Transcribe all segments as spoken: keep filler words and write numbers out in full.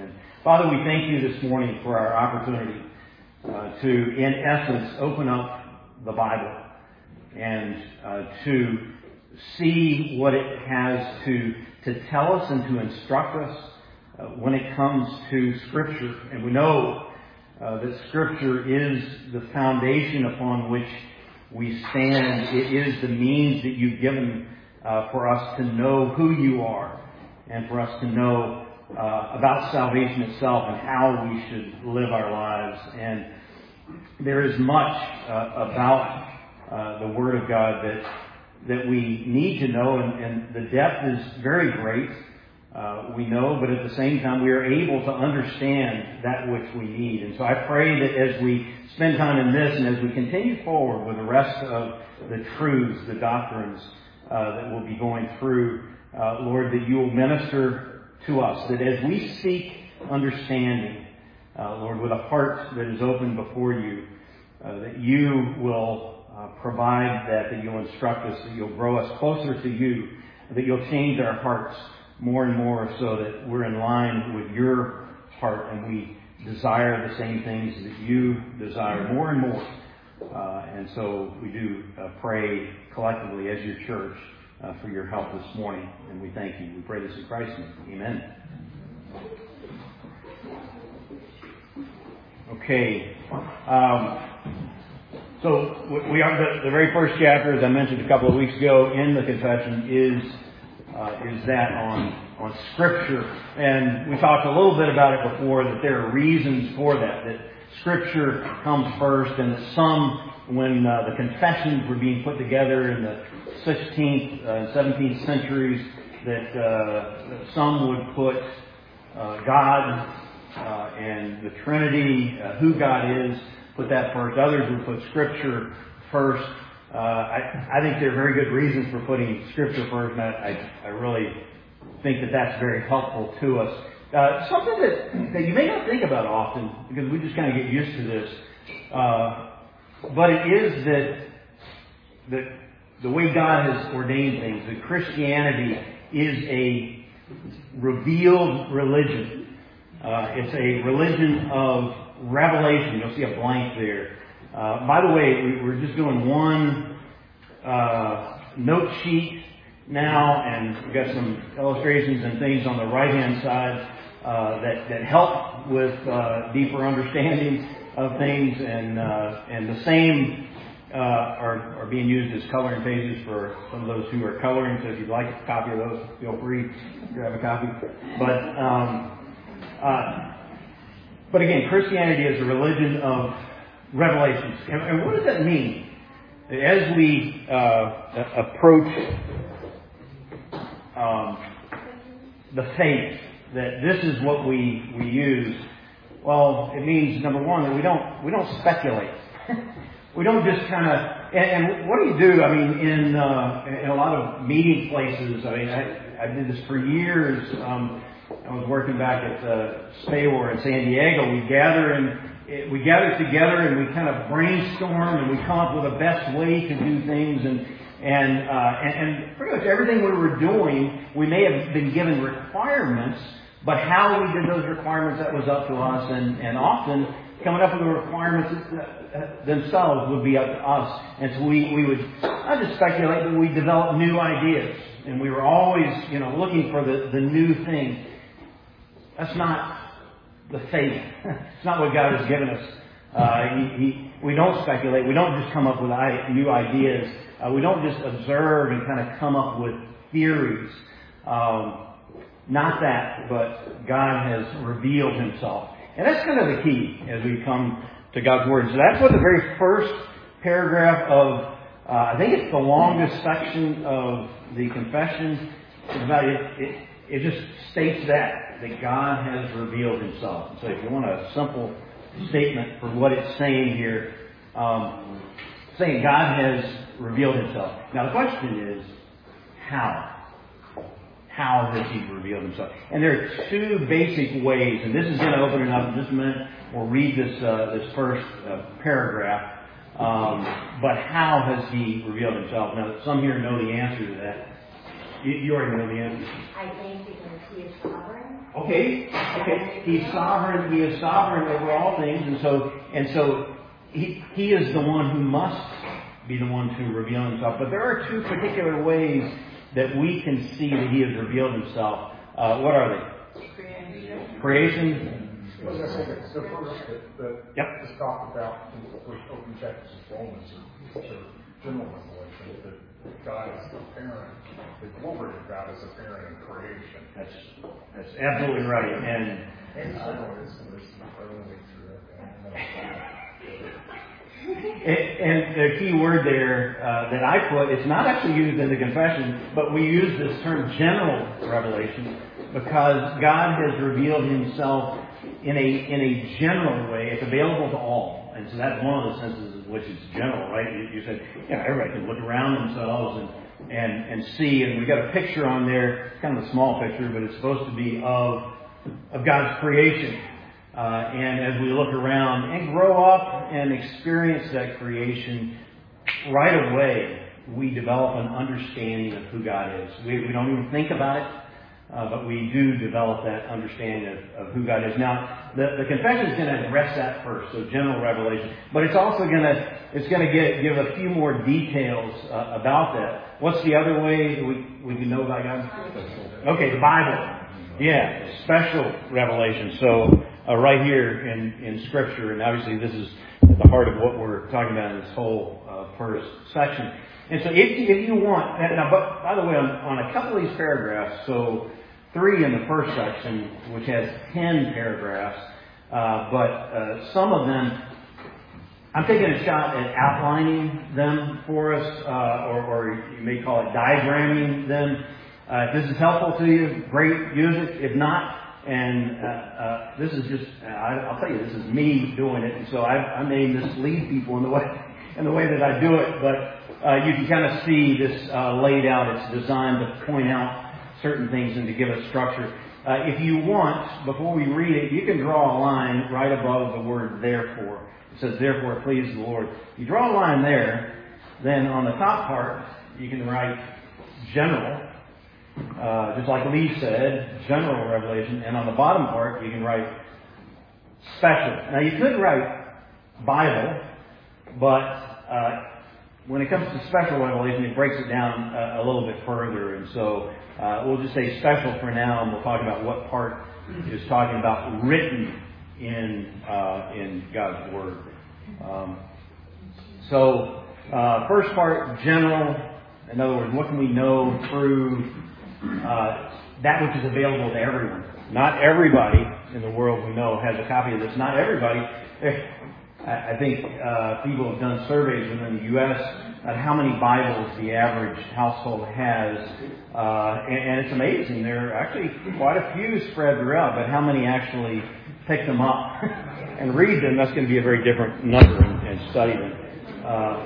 And Father, we thank you this morning for our opportunity uh, to, in essence, open up the Bible and uh, to see what it has to, to tell us and to instruct us uh, when it comes to Scripture. And we know uh, that Scripture is the foundation upon which we stand. It is the means that you've given uh, for us to know who you are and for us to know uh, about salvation itself and how we should live our lives. And there is much uh, about uh, the Word of God that that we need to know, and, and the depth is very great. Uh, we know, but at the same time, we are able to understand that which we need. And so I pray that as we spend time in this and as we continue forward with the rest of the truths, the doctrines uh, that we'll be going through, uh, Lord, that you will minister to us, that as we seek understanding, uh, Lord, with a heart that is open before you, uh, that you will uh, provide that, that you'll instruct us, that you'll grow us closer to you, that you'll change our hearts more and more so that we're in line with your heart and we desire the same things that you desire more and more. Uh, and so we do uh, pray collectively as your church uh, for your help this morning. And we thank you. We pray this in Christ's name. Amen. Okay. Um, so we are the, the very first chapter, as I mentioned a couple of weeks ago in the confession, is Uh, is that on on Scripture. And we talked a little bit about it before, that there are reasons for that, that Scripture comes first, and that some, when uh, the confessions were being put together in the sixteenth and uh, seventeenth centuries, that uh, some would put uh, God uh, and the Trinity, uh, who God is, put that first. Others would put Scripture first. Uh, I, I think there are very good reasons for putting Scripture first, and I, I really think that that's very helpful to us. Uh, something that, that you may not think about often, because we just kind of get used to this, uh, but it is that, that the way God has ordained things, that Christianity is a revealed religion. Uh, it's a religion of revelation. You'll see a blank there. Uh, by the way, we, we're just doing one uh, note sheet now, and we've got some illustrations and things on the right-hand side uh, that, that help with uh, deeper understanding of things, and uh, and the same uh, are, are being used as coloring pages for some of those who are coloring. So if you'd like a copy of those, feel free to grab a copy. But um, uh, but again, Christianity is a religion of revelations. And, and what does that mean? As we uh, approach um, the faith, that this is what we, we use, well, it means, number one, that we don't we don't speculate. We don't just kind of, and, and what do you do? I mean, in uh, in a lot of meeting places, I mean, I, I did this for years. Um, I was working back at uh, SPAWAR in San Diego. We gather and We gather together and we kind of brainstorm and we come up with the best way to do things, and and, uh, and and pretty much everything we were doing, we may have been given requirements, but how we did those requirements, that was up to us, and, and often coming up with the requirements themselves would be up to us. And so we, we would not just speculate, but we developed new ideas, and we were always, you know, looking for the, the new thing. That's not the faith. It's not what God has given us. Uh, he, he, we don't speculate. We don't just come up with new ideas. Uh, we don't just observe and kind of come up with theories. Um, not that, but God has revealed Himself. And that's kind of the key as we come to God's Word. So that's what the very first paragraph of, uh, I think it's the longest section of the confession is about. It, it, it just states that. that God has revealed Himself. So if you want a simple statement for what it's saying here, um, saying God has revealed Himself. Now the question is, how? How has He revealed Himself? And there are two basic ways, and this is going to open it up in just a minute. We'll read this uh, this first uh, paragraph. Um, but how has He revealed Himself? Now some here know the answer to that. You, you already know the answer. I think because He is sovereign. Okay, okay. He's sovereign. He is sovereign over all things, and so and so he he is the one who must be the one to reveal himself. But there are two particular ways that we can see that he has revealed himself. Uh, what are they? Creation. Creation. Well, that's like the first that, that yep. is talked about in the first open chapters of Romans, or general revelation, that God is apparent, the glory of God is apparent in creation. That's that's absolutely right. And and I know this this early through it. And the key word there uh, that I put, it's not actually used in the confession, but we use this term general revelation because God has revealed himself in a in a general way. It's available to all. And so that's one of the senses in which it's general, right? You, you said, you know, everybody can look around themselves and, and, and see. And we got a picture on there, kind of a small picture, but it's supposed to be of, of God's creation. Uh, and as we look around and grow up and experience that creation, right away we develop an understanding of who God is. We, we don't even think about it, uh, but we do develop that understanding of, of who God is. Now, the, the confession is going to address that first, so general revelation, but it's also going to it's going to get, give a few more details uh, about that. What's the other way we we can know about God? Okay, the Bible. Yeah, special revelation. So. Uh, right here in, in Scripture, and obviously this is at the heart of what we're talking about in this whole uh, first section. And so if you, if you want, and now, but by the way, on, on a couple of these paragraphs, so three in the first section, which has ten paragraphs, uh, but uh, some of them, I'm taking a shot at outlining them for us, uh, or, or you may call it diagramming them. Uh, if this is helpful to you, great, use it. If not, And uh, uh, this is just, uh, I, I'll tell you, this is me doing it. And so I, I may mislead people in the way in the way that I do it. But uh, you can kind of see this uh, laid out. It's designed to point out certain things and to give us structure. Uh, if you want, before we read it, you can draw a line right above the word therefore. It says, therefore, please the Lord. You draw a line there. Then on the top part, you can write general. Uh, just like Lee said, general revelation, and on the bottom part you can write special. Now you could write Bible, but uh, when it comes to special revelation, it breaks it down a, a little bit further, and so uh, we'll just say special for now, and we'll talk about what part is talking about written in uh, in God's Word. Um, so uh, first part, general. In other words, what can we know through Uh, that which is available to everyone. Not everybody in the world we know has a copy of this. Not everybody. I think uh, people have done surveys within the U S on how many Bibles the average household has. Uh, and, and it's amazing. There are actually quite a few spread throughout, but how many actually pick them up and read them? That's going to be a very different number and, and study them. Uh,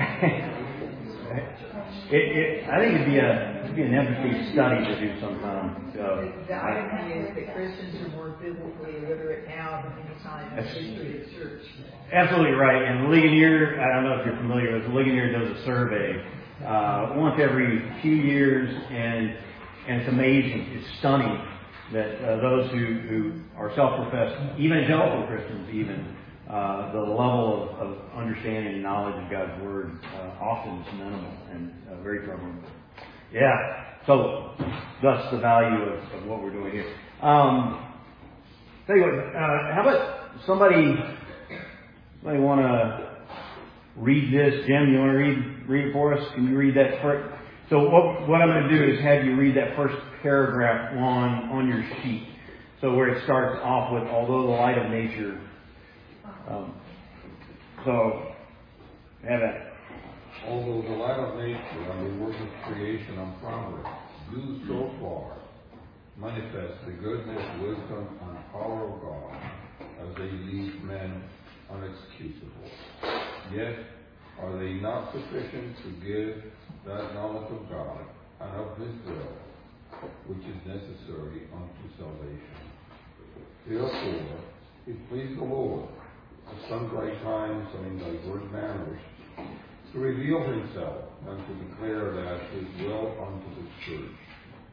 It, it, I think it'd be a it'd be an interesting study to do sometime. So, the irony is that Christians are more biblically illiterate now than any time in the history of the church. Absolutely right. And Ligonier, I don't know if you're familiar with Ligonier, does a survey uh, once every few years, and and it's amazing. It's stunning that uh, those who, who are self-professed evangelical Christians even. Uh, the level of, of understanding and knowledge of God's Word uh, often is minimal and uh, very troubling. Yeah. So, thus the value of, of what we're doing here. Um, tell you what, uh, how about somebody, somebody want to read this? Jim, you want to read read it for us? Can you read that first? So what, what I'm going to do is have you read that first paragraph on, on your sheet. So where it starts off with, although the light of nature. Um, so, have that. Although the light of nature and the work of creation and progress do so far manifest the goodness, wisdom, and power of God as they leave men unexcusable. Yet, are they not sufficient to give that knowledge of God and of His will, which is necessary unto salvation? Therefore, it pleased the Lord at sundry times and in diverse manners to reveal Himself and to declare that His will unto the church.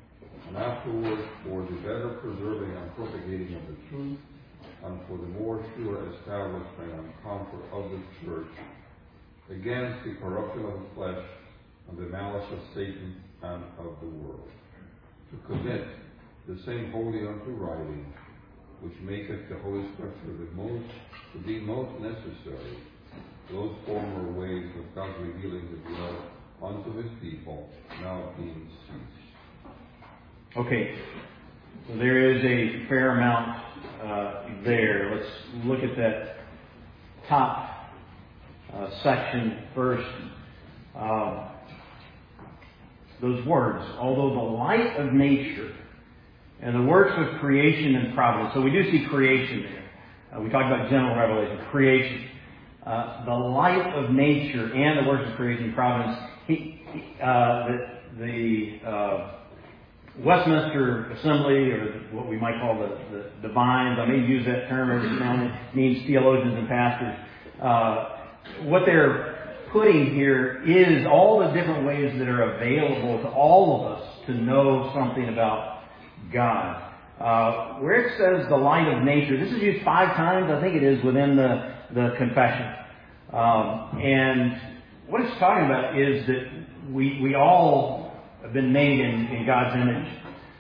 and afterwards for the better preserving and propagating of the truth, and for the more sure establishment and comfort of the church, against the corruption of the flesh and the malice of Satan and of the world, to commit the same wholly unto writing, which maketh the Holy Scripture the most, to be most necessary, those former ways of God revealing His love unto His people, now being ceased. Okay, so there is a fair amount uh, there. Let's look at that top uh, section first. Uh, those words, although the light of nature and the works of creation and providence. So we do see creation there. Uh, we talked about general revelation, creation. Uh, the light of nature and the works of creation and providence. He, uh, the the uh, Westminster Assembly, or what we might call the, the divines, I may use that term every now and then, means theologians and pastors. Uh, what they're putting here is all the different ways that are available to all of us to know something about God. Uh, where it says the light of nature, this is used five times, I think it is, within the, the confession. Um, and what it's talking about is that we, we all have been made in, in God's image.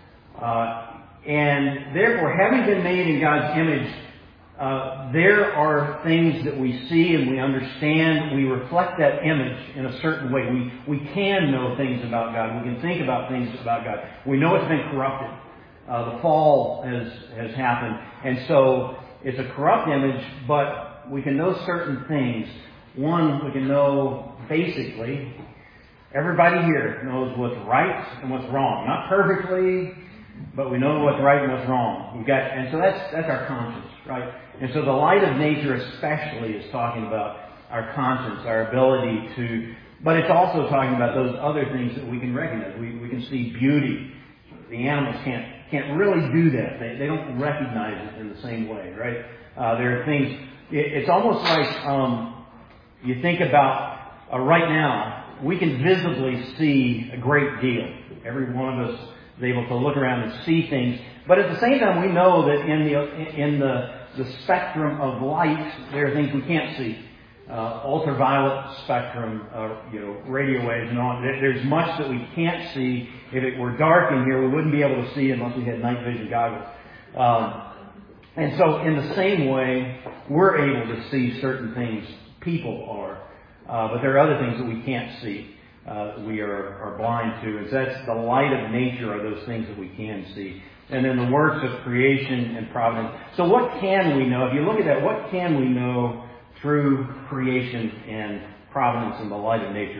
Uh, and therefore, having been made in God's image, Uh, there are things that we see and we understand. We reflect that image in a certain way. We we can know things about God. We can think about things about God. We know it's been corrupted. Uh, the fall has has happened, and so it's a corrupt image. But we can know certain things. One, we can know basically. Everybody here knows what's right and what's wrong. Not perfectly, but we know what's right and what's wrong. We've got, and so that's that's our conscience, right? And so the light of nature especially is talking about our conscience, our ability to, but it's also talking about those other things that we can recognize. We we can see beauty. The animals can't can't really do that. They they don't recognize it in the same way, right? Uh, there are things. It, it's almost like um, you think about uh, right now. We can visibly see a great deal. Every one of us is able to look around and see things. But at the same time, we know that in the in the, the spectrum of light, there are things we can't see. Uh, ultraviolet spectrum, uh, you know, radio waves and all. There's much that we can't see. If it were dark in here, we wouldn't be able to see unless we had night vision goggles. Um, and so in the same way, we're able to see certain things. People are. Uh, but there are other things that we can't see, uh, we are, are blind to. And so that's the light of nature are those things that we can see. And then the works of creation and providence. So what can we know? If you look at that, what can we know through creation and providence and the light of nature?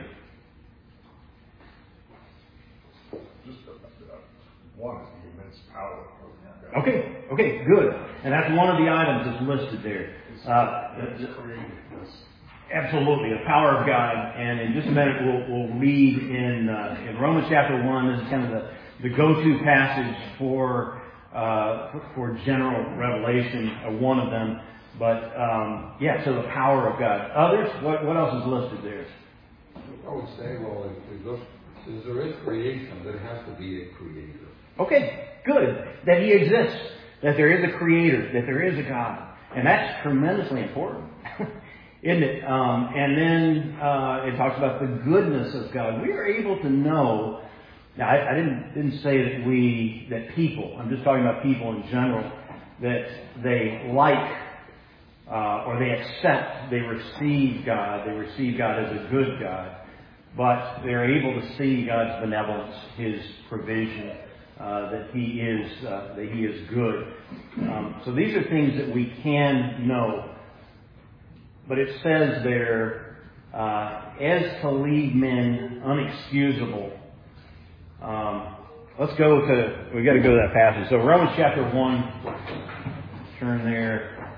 Just uh, one is the immense power of God. Okay, okay, good. And that's one of the items that's listed there. Uh, it's created this. Absolutely, the power of God. And in just a minute, we'll, we'll read in uh, in Romans chapter one. This is kind of the, the go-to passage for uh, for, for general revelation, uh, one of them. But um, yeah, so the power of God. Others, what what else is listed there? I would say, well, if we look, since there is creation, there has to be a creator. Okay, good. That He exists. That there is a creator. That there is a God. And that's tremendously important. Isn't it? Um, and then uh, it talks about the goodness of God. We are able to know. Now, I, I didn't didn't say that we that people. I'm just talking about people in general. That they like uh, or they accept. They receive God. They receive God as a good God. But they're able to see God's benevolence, His provision, uh, that He is uh, that He is good. Um, so these are things that we can know. But it says there, uh, as to leave men unexcusable. Um, let's go to, we've got to go to that passage. So Romans chapter one, turn there.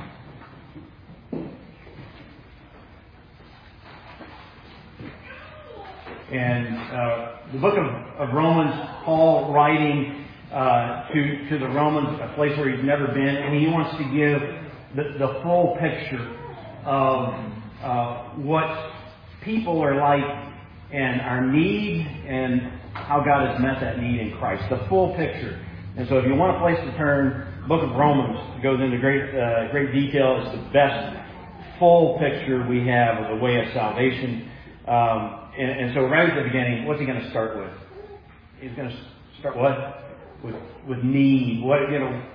And uh, the book of, of Romans, Paul writing uh, to, to the Romans, a place where he's never been, and he wants to give the, the full picture of uh, what people are like and our need and how God has met that need in Christ, the full picture. And so if you want a place to turn, the book of Romans goes into great uh, great detail. It's the best full picture we have of the way of salvation. Um, and, and so right at the beginning, what's he going to start with? He's going to start what? With with need. What, you know,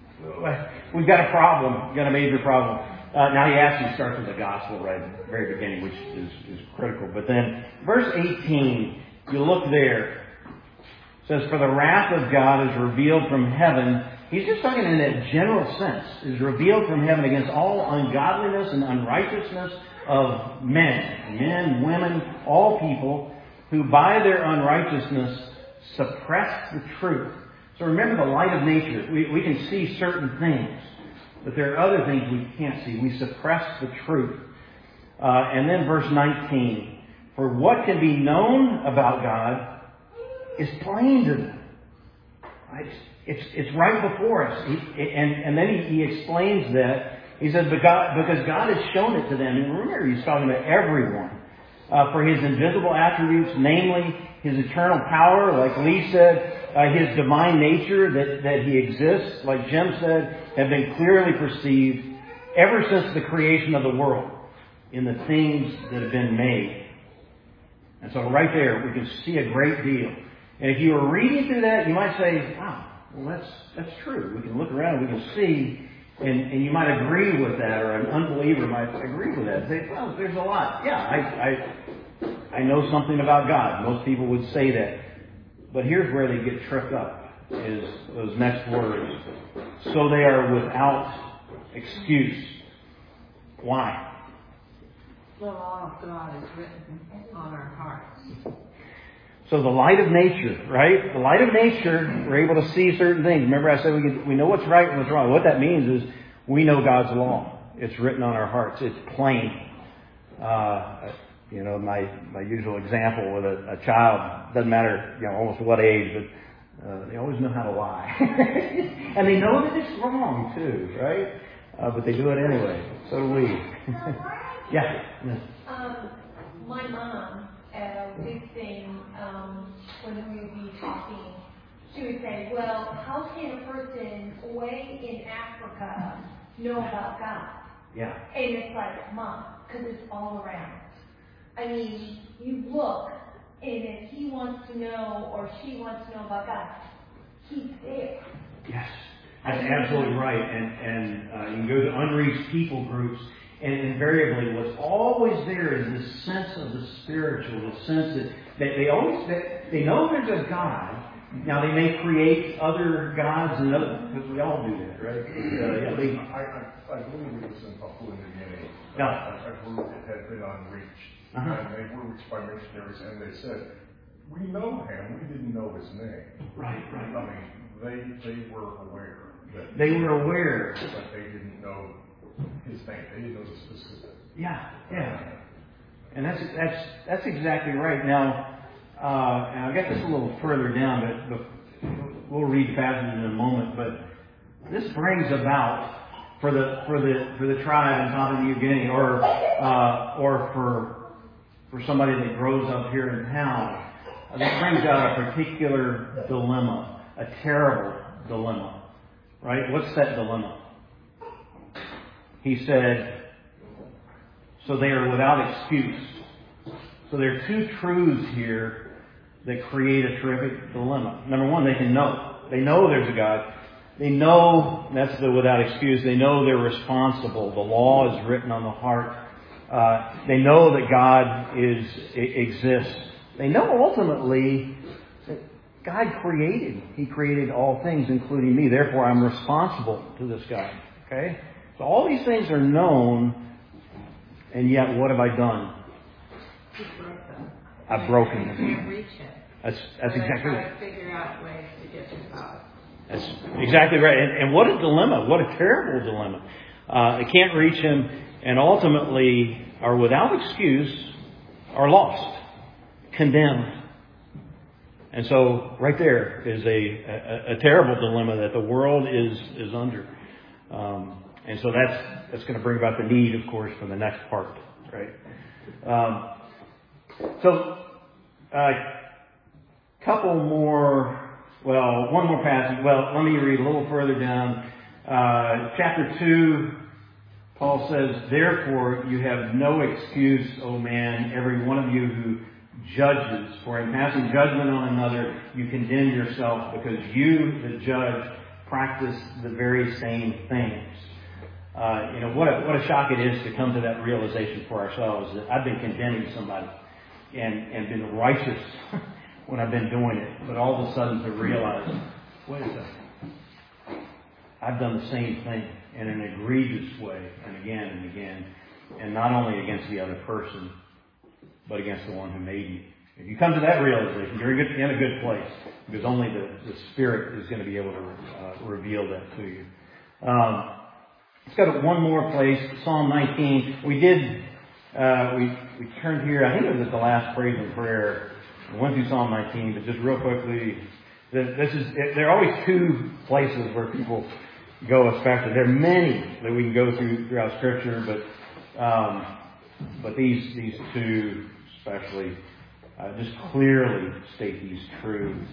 we've got a problem. We've got a major problem. Uh, now he actually starts with the gospel right at the very beginning, which is, is critical. But then verse eighteen, you look there, it says, for the wrath of God is revealed from heaven. He's just talking in that general sense. Is revealed from heaven against all ungodliness and unrighteousness of men, men, women, all people who by their unrighteousness suppress the truth. So remember the light of nature. We, we can see certain things, but there are other things we can't see. We suppress the truth. Uh, and then verse nineteen. For what can be known about God is plain to them. Right? It's, it's right before us. He, and, and then he, he explains that. He says, but God, because God has shown it to them. And remember, he's talking to everyone. Uh, for his invisible attributes, namely his eternal power, like Lee said, uh, his divine nature, that, that he exists, like Jim said, have been clearly perceived ever since the creation of the world in the things that have been made. And so right there, we can see a great deal. And if you were reading through that, you might say, wow, well, that's that's true. We can look around and we can see, and, and you might agree with that, or an unbeliever might agree with that. Say, well, there's a lot. Yeah, I, I, I know something about God. Most people would say that. But here's where they get tripped up, is those next words. So they are without excuse. Why? The law of God is written on our hearts. So the light of nature, right? The light of nature, we're able to see certain things. Remember I said we could, we know what's right and what's wrong. What that means is we know God's law. It's written on our hearts. It's plain. Uh, you know, my, my usual example with a, a child, doesn't matter, you know, almost what age, but uh, they always know how to lie. And they know that it's wrong too, right? Uh, but they do it anyway. So do we. Yeah. yeah. Um, my mom, a big thing, um, when we would be talking, she would say, well, how can a person way in Africa know about God? Yeah. And it's like, Mom, because it's all around. I mean, you look, and if he wants to know or she wants to know about God, he's there. Yes. That's absolutely right. And, and uh, you can go to unreached people groups, and invariably what's always there is this sense of the spiritual, the sense that, that they always, that they know there's a God. Now they may create other gods and other, because we all do that, right? Uh, yeah, they, I, I, I believe it was in Papua New Guinea. Yeah. A, a group that had been unreached. Uh-huh. And they were reached by missionaries, and they said, we know him, we didn't know his name. Right, right. I mean, they, they were aware that... They were aware. But they didn't know his name. They didn't know the specific. Yeah, yeah. And that's that's that's exactly right. Now, uh, and I'll get this a little further down, but, but we'll read passages in a moment. But this brings about for the for the for the tribe in Papua New Guinea, or uh, or for for somebody that grows up here in town, uh, this brings out a particular dilemma, a terrible dilemma. Right? What's that dilemma? He said, so they are without excuse. So there are two truths here that create a terrific dilemma. Number one, they can know. They know there's a God. They know, that's the without excuse, they know they're responsible. The law is written on the heart. Uh, they know that God is exists. They know ultimately that God created. He created all things, including me. Therefore, I'm responsible to this God. Okay? So all these things are known, and yet what have I done? You broke them. I've broken You them. can't reach it. That's that's So they exactly try right. to figure out ways to get to God. That's exactly right. And, and what a dilemma! What a terrible dilemma! Uh, they can't reach Him, and ultimately are without excuse, are lost, condemned. And so, right there is a, a, a terrible dilemma that the world is is under. Um, And so that's that's going to bring about the need, of course, for the next part, right? Um, so, uh, couple more, well, one more passage. Well, let me read a little further down. Uh, chapter two, Paul says, "Therefore you have no excuse, O man, every one of you who judges. For in passing judgment on another, you condemn yourself, because you, the judge, practice the very same things." Uh, you know, what a, what a shock it is to come to that realization for ourselves that I've been condemning somebody and, and been righteous when I've been doing it. But all of a sudden to realize, wait a second, I've done the same thing in an egregious way and again and again. And not only against the other person, but against the one who made you. If you come to that realization, you're in a good place, because only the, the Spirit is going to be able to uh, reveal that to you. Um, let's go to one more place, Psalm nineteen. We did, uh, we we turned here, I think it was at the last praise and prayer. We went through Psalm nineteen, but just real quickly, this is, there are always two places where people go especially. There are many that we can go through throughout Scripture, but um, but these these two especially uh, just clearly state these truths.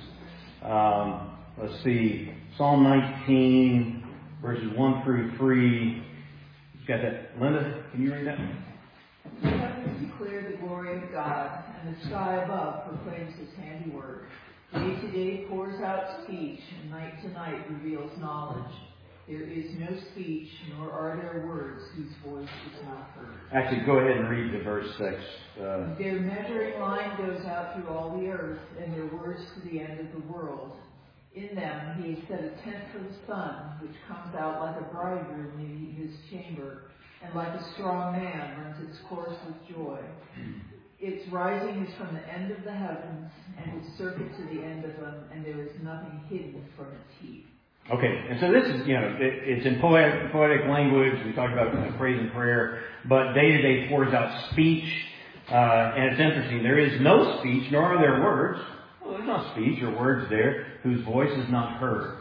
Um, let's see, Psalm nineteen, verses one through three. You've got that, Linda? Can you read that? The heavens declare the glory of God, and the sky above proclaims His handiwork. Day to day pours out speech, and night to night reveals knowledge. There is no speech, nor are there words whose voice is not heard. Actually, go ahead and read to verse six. Uh, Their measuring line goes out through all the earth, and their words to the end of the world. In them He has set a tent for the sun, which comes out like a bridegroom leaving his chamber, and like a strong man runs its course with joy. Its rising is from the end of the heavens, and its circuit to the end of them, and there is nothing hidden from its heat. Okay, and so this is, you know, it, it's in poetic, poetic language. We talked about uh, praise and prayer, but day to day pours out speech, uh, and it's interesting. There is no speech, nor are there words. Well, there's no speech or words there whose voice is not heard.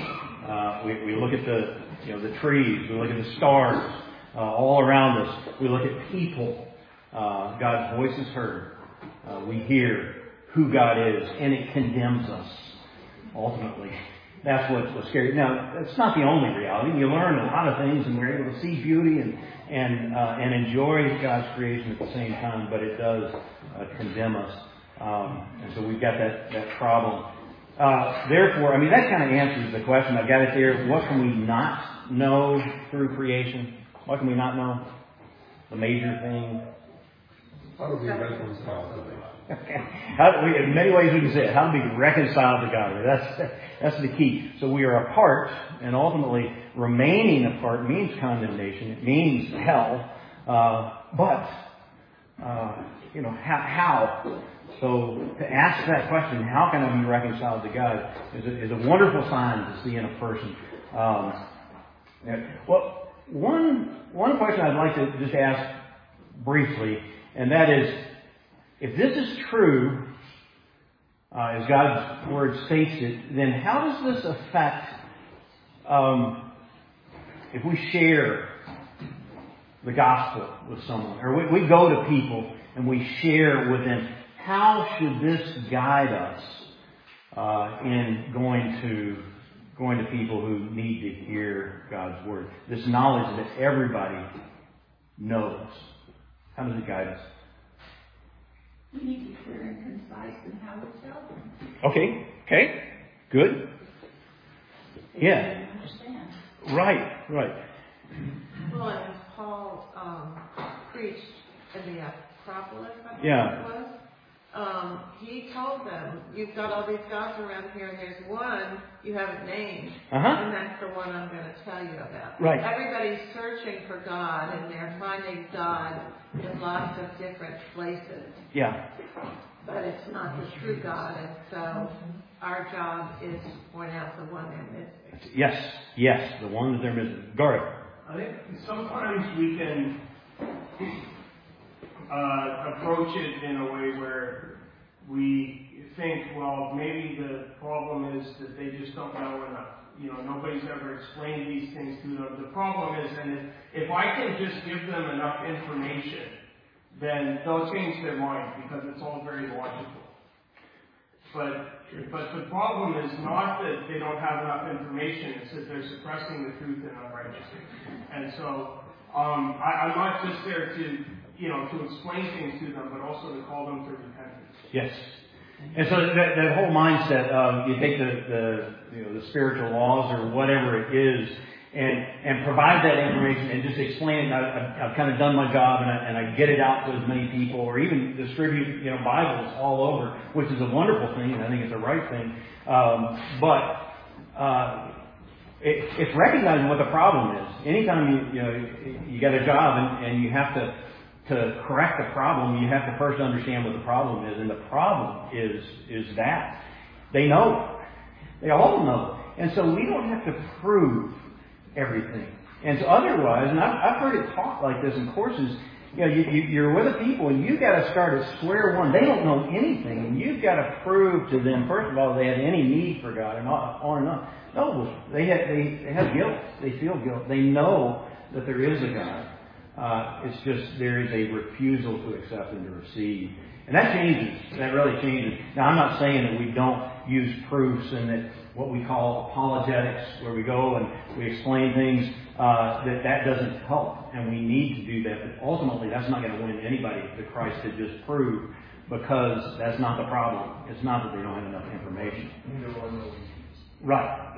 Uh, we, we look at the, you know, the trees. We look at the stars uh, all around us. We look at people. Uh, God's voice is heard. Uh, we hear who God is, and it condemns us ultimately. That's what's, what's scary. Now, it's not the only reality. You learn a lot of things, and we're able to see beauty and and uh, and enjoy God's creation at the same time. But it does uh, condemn us, um, and so we've got that that problem. Uh, therefore, I mean that kind of answers the question. I've got it there. What can we not know through creation? What can we not know? The major thing. How do we reconcile to that? How do we, in many ways we can say it. How do we reconcile to God? That's that's the key. So we are apart, and ultimately remaining apart means condemnation. It means hell. Uh, but uh, you know how, how? So to ask that question, how can I be reconciled to God, is a, is a wonderful sign to see in a person. Um, well, one one question I'd like to just ask briefly, and that is, if this is true, uh, as God's Word states it, then how does this affect um, if we share the gospel with someone, or we, we go to people and we share with them? How should this guide us uh, in going to going to people who need to hear God's Word? This knowledge that everybody knows. How does it guide us? We need to be clear and concise in how we tell them. Okay. Okay. Good. Yeah. Understand. Right. Right. Well, as Paul um, preached in the Acropolis, I think Yeah. it was, um, he told them, you've got all these gods around here, and there's one you haven't named, Uh-huh. and that's the one I'm going to tell you about. Right. Everybody's searching for God, and they're finding God in lots of different places. Yeah. But it's not the true God, and so our job is to point out the one they're missing. Yes. Yes. The one that they're missing. Garth. I think sometimes we can uh, approach it in a way where we think, well, maybe the problem is that they just don't know enough. You know, nobody's ever explained these things to them. The problem is, and if, if I can just give them enough information, then they'll change their mind, because it's all very logical. But But the problem is not that they don't have enough information, it's that they're suppressing the truth in unrighteousness. And so um, I, I'm not just there to, you know, to explain things to them, but also to call them to repentance. Yes. And so that, that whole mindset of you take the, the you know the spiritual laws or whatever it is, and and provide that information and just explain it. And I, I've kind of done my job, and I, and I get it out to as many people, or even distribute you know Bibles all over, which is a wonderful thing, and I think it's the right thing. Um, but uh, it, it's recognizing what the problem is. Anytime you you know you got a job and, and you have to. To correct the problem, you have to first understand what the problem is, and the problem is is that they know, they all know, and so we don't have to prove everything. And so otherwise, and I've, I've heard it taught like this in courses. You know, you, you, you're with a people, and you've got to start at square one. They don't know anything, and you've got to prove to them first of all they have any need for God, and on and on. No, they have they, they have guilt. They feel guilt. They know that there is a God. Uh, it's just there is a refusal to accept and to receive. And that changes. That really changes. Now, I'm not saying that we don't use proofs and that what we call apologetics, where we go and we explain things, uh, that that doesn't help. And we need to do that. But ultimately, that's not going to win anybody to Christ to just prove, because that's not the problem. It's not that they don't have enough information. Right.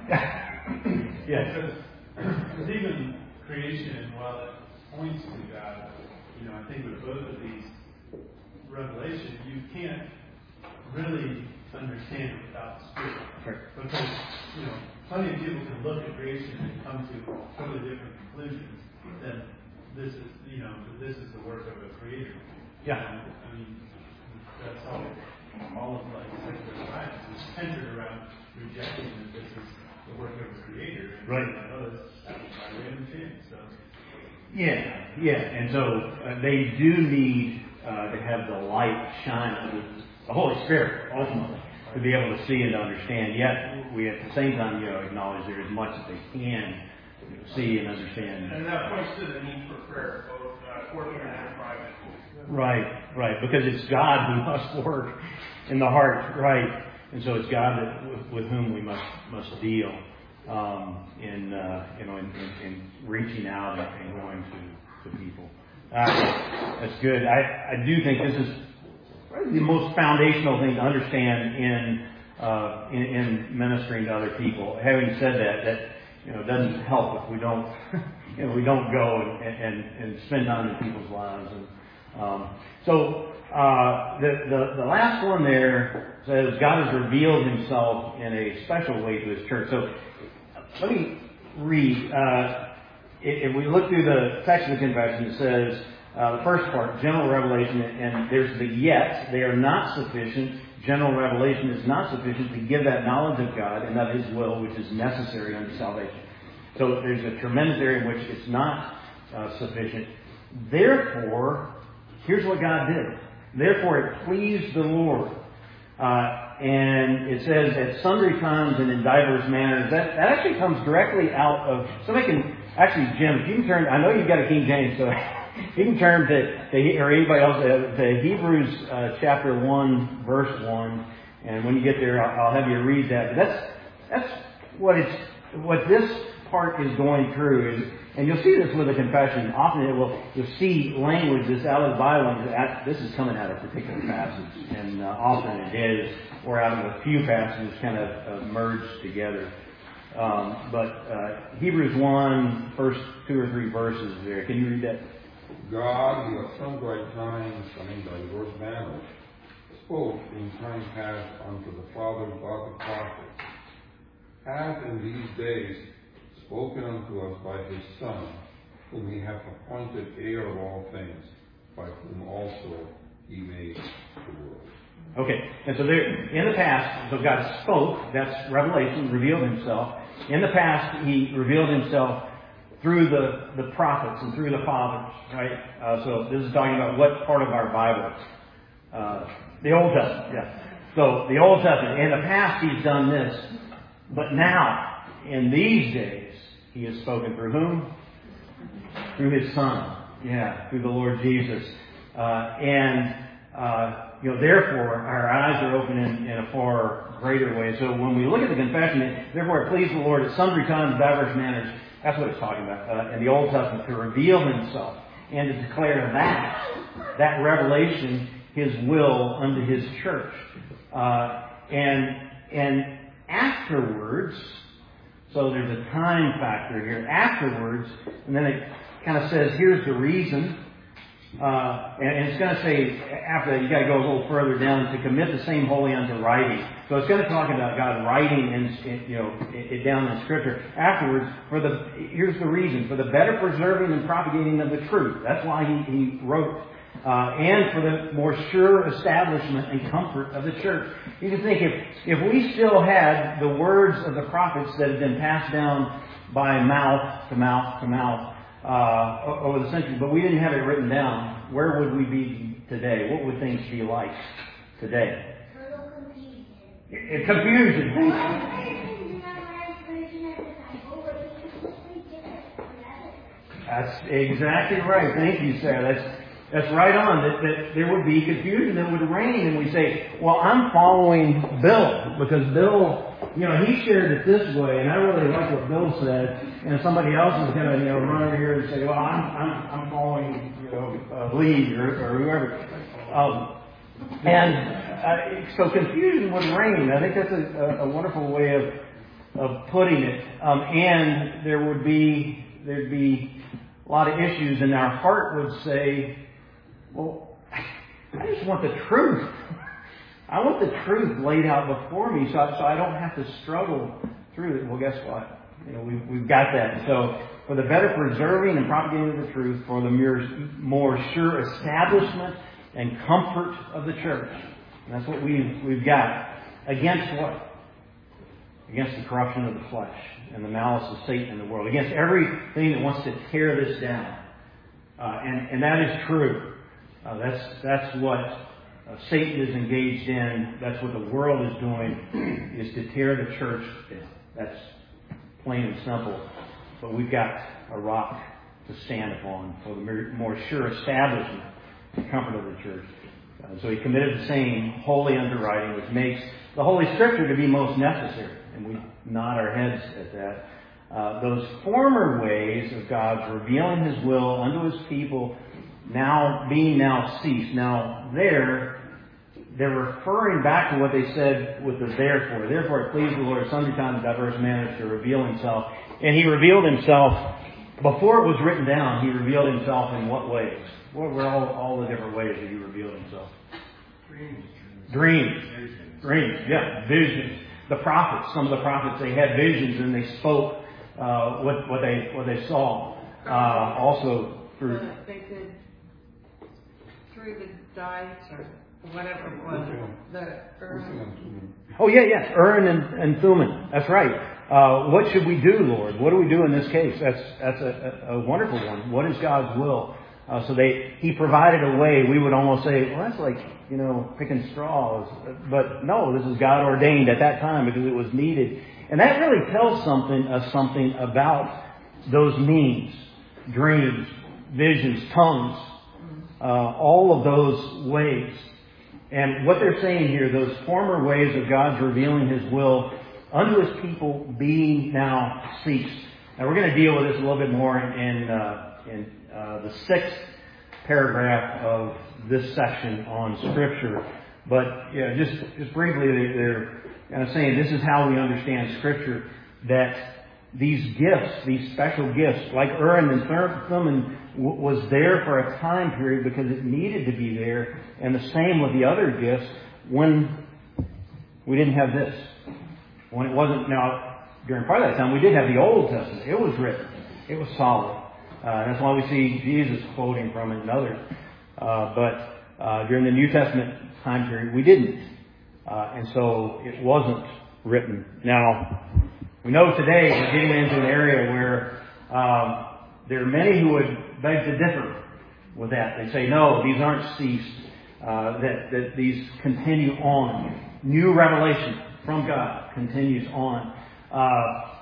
Right. Yes. Because even creation, while it points to God, you know, I think with both of these revelations, you can't really understand it without the Spirit. Right. Because, you know, plenty of people can look at creation and come to totally different conclusions than this is, you know, this is the work of a creator. Yeah. And, I mean, that's all, all of like secular science is centered around rejecting that this is the work of a creator. And right. Oh, that's by random chance. So. Yeah, yeah, and so uh, they do need uh, to have the light shine on the Holy Spirit, ultimately, to be able to see and to understand. Yet, we at the same time, you know, acknowledge there is much that they can you know, see and understand. And that points to the need for prayer, both uh, corporate and private. Right, right, because it's God who must work in the heart, right? And so it's God that, with, with whom we must must deal. Um, in uh, you know, in, in, in reaching out and, and going to, to people. Uh, that's good. I, I do think this is probably the most foundational thing to understand in, uh, in in ministering to other people. Having said that, that you know doesn't help if we don't you know we don't go and, and, and spend time in people's lives. And um, so uh, the, the the last one there says God has revealed Himself in a special way to His church. So let me read. Uh, if we look through the text of the confession, it says, uh, the first part, general revelation, and there's the yet. They are not sufficient. General revelation is not sufficient to give that knowledge of God and of His will, which is necessary unto salvation. So there's a tremendous area in which it's not uh, sufficient. Therefore, here's what God did. Therefore, it pleased the Lord. Uh, and it says at sundry times and in diverse manners. That, that actually comes directly out of, somebody can, actually Jim, if you can turn, I know you've got a King James, so you can turn to, to or anybody else, to, to Hebrews uh, chapter one, verse one. And when you get there, I'll, I'll have you read that. But that's, that's what it's, what this part is going through is, and you'll see this with a confession. Often it will, you'll see language that's out of the Bible. This is coming out of a particular passage, and uh, often it is, or out of a few passages kind of uh, merged together. Um, but uh, Hebrews one, first two or three verses there. Can you read that? God, who at some great times and in diverse manners spoke in time past unto the fathers by the prophets, hath in these days spoken unto us by His Son, whom He hath appointed heir of all things, by whom also He made the world. Okay, and so there, in the past, so God spoke, that's revelation, revealed Himself. In the past, He revealed Himself through the, the prophets and through the fathers, right? Uh, so this is talking about what part of our Bible? Uh, the Old Testament, yeah. So the Old Testament, in the past He's done this, but now, in these days, He has spoken through whom? Through His Son, yeah, through the Lord Jesus. Uh, and uh, you know, therefore, our eyes are open in, in a far greater way. So when we look at the confession, it, therefore it pleased the Lord at sundry times, diverse manners. That's what it's talking about uh, in the Old Testament, to reveal Himself and to declare that, that revelation, His will unto His church. Uh, and, and afterwards, so there's a time factor here, afterwards, and then it kind of says, here's the reason. Uh, and, and it's going to say, after that, you got to go a little further down, to commit the same wholly unto writing. So it's going to talk about God writing in, in, you know, it, it down in Scripture. Afterwards, for the here's the reason, for the better preserving and propagating of the truth. That's why he, he wrote. Uh, and for the more sure establishment and comfort of the church. You can think, if, if we still had the words of the prophets that have been passed down by mouth to mouth to mouth, Uh, over the centuries, but we didn't have it written down, where would we be today? What would things be like today? Total confusion. It, confusion. That's exactly right. Thank you, Sarah. That's that's right on. That, that there would be confusion that would reign, and we say, "Well, I'm following Bill because Bill, you know, he shared it this way, and I really like what Bill said." And somebody else is going to, you know, run over here and say, "Well, I'm I'm, I'm following, you know, uh, Lee or, or whoever." Um, and uh, so confusion would reign. I think that's a, a wonderful way of of putting it. Um, and there would be there'd be a lot of issues, and our heart would say, "Well, I just want the truth. I want the truth laid out before me, so I, so I don't have to struggle through it." Well, guess what? You know, we've, we've got that. So, for the better preserving and propagating of the truth, for the more, more sure establishment and comfort of the church. And that's what we've, we've got. Against what? Against the corruption of the flesh and the malice of Satan in the world. Against everything that wants to tear this down. Uh, and, and that is true. Uh, that's, that's what uh, Satan is engaged in. That's what the world is doing, is to tear the church down. That's plain and simple. But we've got a rock to stand upon for the more sure establishment and comfort of the church. Uh, so he committed the same holy underwriting, which makes the Holy Scripture to be most necessary. And we nod our heads at that. Uh, those former ways of God's revealing His will unto His people now being now ceased. Now there, they're referring back to what they said with the therefore. Therefore it pleased the Lord sundry times in diverse manners to reveal Himself. And He revealed Himself, before it was written down, He revealed Himself in what ways? What were all, all the different ways that He revealed Himself? Dreams. Dreams. Dreams, yeah. Visions. The prophets, some of the prophets, they had visions and they spoke uh, what, what they what they saw. Uh, also through... Uh, they did through the dice or whatever it was. The Urim. Oh, yeah, yes. Urim and, and Thummim. That's right. Uh, what should we do, Lord? What do we do in this case? That's that's a, a wonderful one. What is God's will? Uh, so they He provided a way. We would almost say, well, that's like, you know, picking straws. But no, this is God ordained at that time because it was needed. And that really tells something uh, something about those means, dreams, visions, tongues, uh, all of those ways. And what they're saying here, those former ways of God's revealing His will unto His people being now ceased. Now we're going to deal with this a little bit more in uh, in uh, the sixth paragraph of this section on Scripture. But yeah, just just briefly, they're kind of saying this is how we understand Scripture, that these gifts, these special gifts, like Urim and Thummim, was there for a time period because it needed to be there, and the same with the other gifts when we didn't have this. When it wasn't, now, during part of that time, we did have the Old Testament. It was written. It was solid. Uh, that's why we see Jesus quoting from it and others. Uh, but uh, during the New Testament time period, we didn't. Uh, and so it wasn't written. Now, we know today we're getting into an area where um, there are many who would beg to differ with that. They say, no, these aren't ceased. Uh, that, that these continue on. New revelation from God continues on. Uh,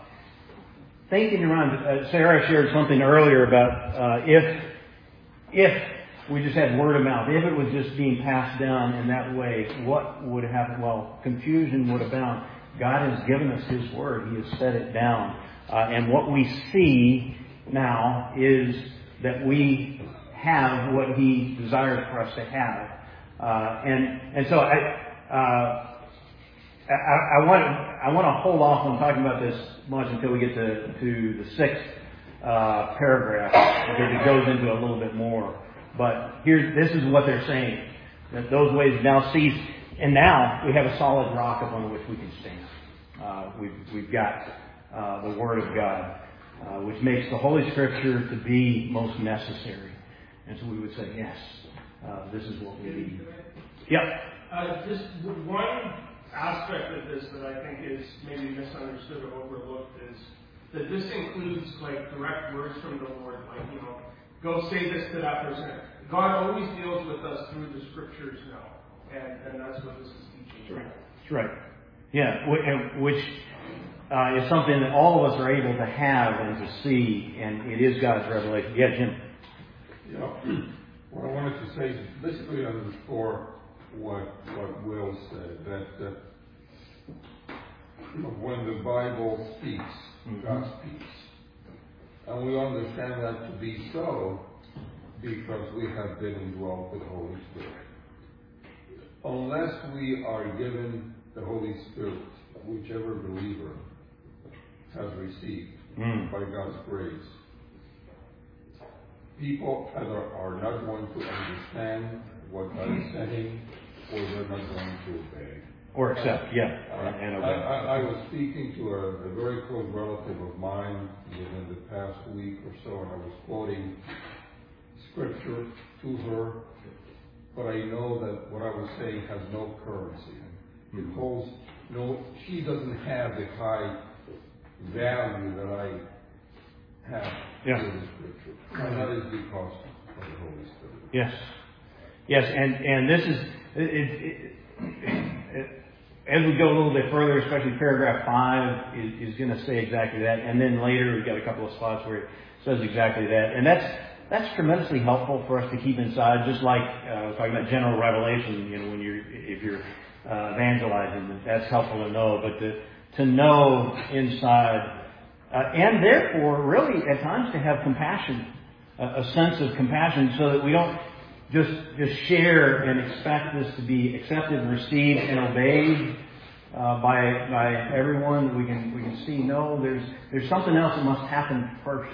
thinking around, uh, Sarah shared something earlier about uh, if if we just had word of mouth, if it was just being passed down in that way, what would happen? Well, confusion would abound. God has given us His Word. He has set it down. Uh, and what we see now is that we have what He desires for us to have. Uh, and, and so I, uh, I, I want I want to hold off on talking about this much until we get to, to the sixth uh, paragraph, because it goes into a little bit more. But here, this is what they're saying, that those ways now cease, and now we have a solid rock upon which we can stand. Uh, we've, we've got uh, the Word of God, uh, which makes the Holy Scripture to be most necessary. And so we would say, yes, uh, this is what we need. Yep. Uh, just one aspect of this that I think is maybe misunderstood or overlooked is that this includes like direct words from the Lord, like, you know, go say this to that person. God always deals with us through the Scriptures now, and, and that's what this is teaching. That's right. That's right. Yeah, which uh, is something that all of us are able to have and to see, and it is God's revelation. Yeah, Jim. Yeah. What I wanted to say is basically underscore what what Will said, that, that when the Bible speaks, mm-hmm. God speaks. And we understand that to be so because we have been indwelt with the Holy Spirit. Unless we are given the Holy Spirit, whichever believer has received mm. by God's grace, people either are not going to understand what God is saying, or they're not going to obey. Or accept, yeah. Uh, and obey. I, I, I was speaking to a, a very close relative of mine within the past week or so, and I was quoting Scripture to her, but I know that what I was saying has no currency. It holds no, she doesn't have the high value that I have yeah. in the Scripture. And that is because of the Holy Spirit. Yes. Yes, and, and this is, it, it, it, as we go a little bit further, especially paragraph five is, is going to say exactly that. And then later we've got a couple of spots where it says exactly that. And that's that's tremendously helpful for us to keep inside, just like uh, talking about general revelation, you know, when you're, if you're uh, evangelizing, that's helpful to know. But to, to know inside, uh, and therefore really at times to have compassion, a, a sense of compassion, so that we don't Just just share and expect this to be accepted and received and obeyed uh, by by everyone. We can we can see no, there's there's something else that must happen first.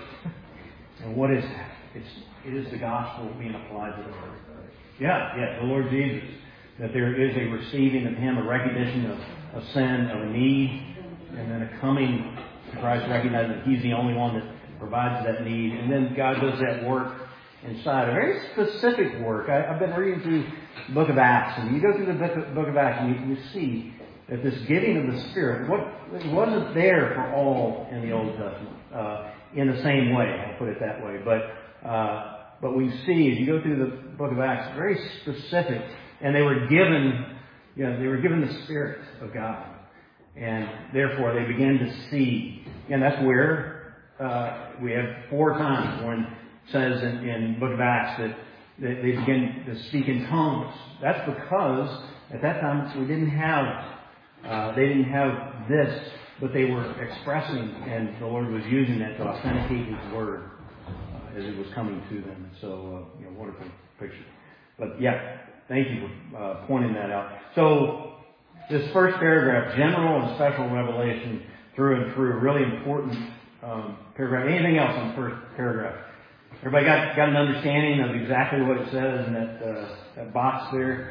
And what is that? It's it is the gospel being applied to the earth. Yeah, yeah, the Lord Jesus. That there is a receiving of Him, a recognition of, of sin, of a need, and then a coming to Christ, recognizing that He's the only one that provides that need. And then God does that work inside. A very specific work. I, I've been reading through the book of Acts, and you go through the book of, book of Acts, and you, you see that this giving of the Spirit, what it wasn't there for all in the Old Testament uh, in the same way. I'll put it that way. But uh, but we see as you go through the book of Acts, very specific, and they were given, you know, they were given the Spirit of God, and therefore they began to see, and that's where uh, we have four times when. Says in, in the book of Acts that, that they begin to speak in tongues. That's because at that time we didn't have, uh, they didn't have this, but they were expressing, and the Lord was using that to authenticate His Word uh, as it was coming to them. So, uh, you know, wonderful picture. But yeah, thank you for uh, pointing that out. So, this first paragraph, general and special revelation through and through, really important um, paragraph. Anything else in the first paragraph? Everybody got, got an understanding of exactly what it says in that, uh, that box there?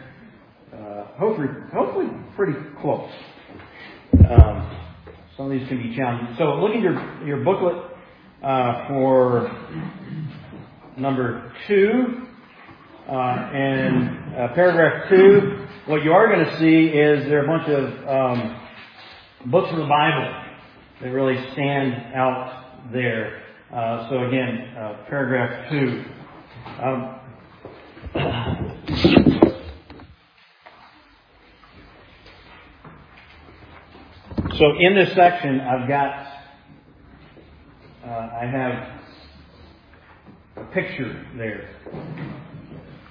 Uh, hopefully, hopefully pretty close. Um, some of these can be challenging. So look at your, your booklet uh, for number two. Uh, and uh, paragraph two, what you are going to see is there are a bunch of um, books of the Bible that really stand out there. Uh, so again, uh, paragraph two. Um, so in this section, I've got, uh, I have a picture there.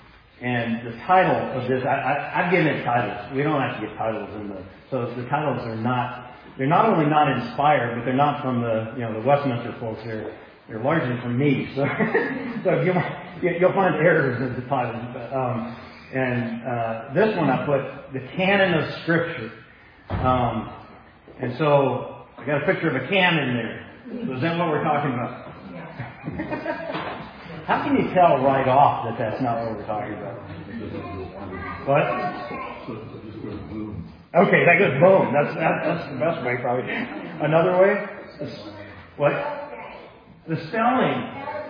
And the title of this, I, I, I've given it titles. We don't actually get titles in the, so the titles are not, they're not only not inspired, but they're not from the, you know, the Westminster folks. They're, they're largely from me. So, so if you, you'll find errors in the titles. But, um, and uh, this one I put the canon of Scripture. Um, and so I got a picture of a cannon there. So is that what we're talking about? How can you tell right off that that's not what we're talking about? What? Okay, that goes boom. That's that, that's the best way, probably. Another way? What? The spelling.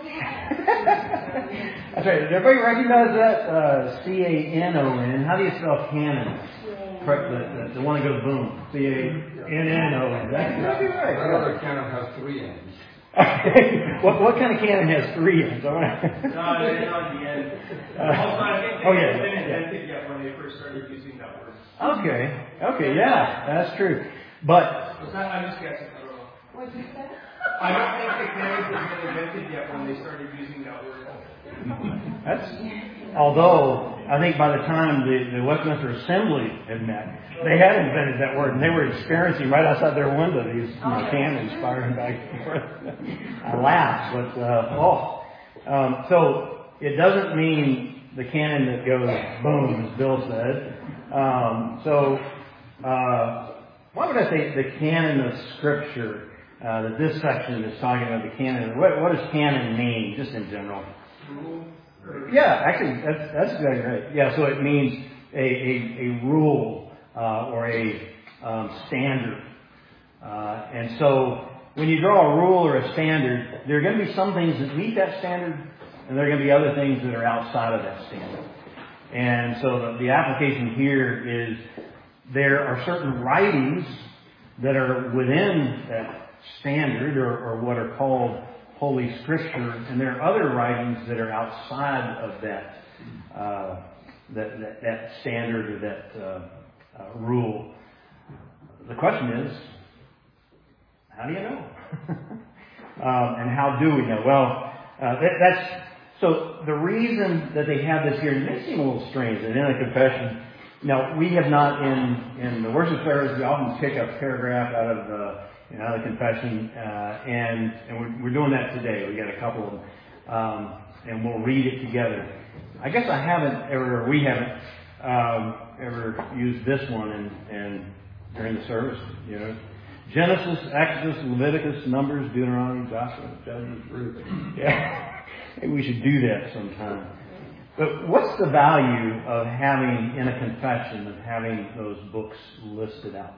That's right. Does everybody recognize that? Uh, C A N O N. How do you spell canon? Correct. The, the, the one that goes boom. C A N N O N. That's exactly right. That other canon has three N's. what what kind of cannon has three N's? No, it's on the end. Also, I think they oh yeah. didn't invent it yet when they first started using that word. Okay. Okay. Yeah, that's true. But Was that, I'm just guessing. I don't know. What'd you say? I don't think the cannons have been invented yet when they started using that word. that's although I think by the time the, the Westminster Assembly had met, they had invented that word, and they were experiencing right outside their window these you know, cannons firing back and forth. I laughed, but uh, oh, um, so it doesn't mean the cannon that goes boom, as Bill said. Um, so uh, why would I say the canon of Scripture? Uh, that this section is talking about the canon. What, what does canon mean, just in general? Yeah, actually, that's that's exactly right. Yeah, so it means a a, a rule uh, or a um, standard. Uh, and so when you draw a rule or a standard, there are going to be some things that meet that standard, and there are going to be other things that are outside of that standard. And so the, the application here is there are certain writings that are within that standard or, or what are called Holy Scripture, and there are other writings that are outside of that uh, that, that, that standard or that uh, uh, rule. The question is, how do you know? um, and how do we know? Well, uh, that, that's so the reason that they have this here, it may seem a little strange that in a confession. Now, we have not in in the worship service. We often pick a paragraph out of uh, you know, the confession, uh, and and we're, we're doing that today. We got a couple of them, um, and we'll read it together. I guess I haven't ever, or we haven't um, ever used this one in, in during the service. You know, Genesis, Exodus, Leviticus, Numbers, Deuteronomy, Joshua, Judges, Ruth. Yeah, maybe we should do that sometime. But what's the value of having in a confession of having those books listed out?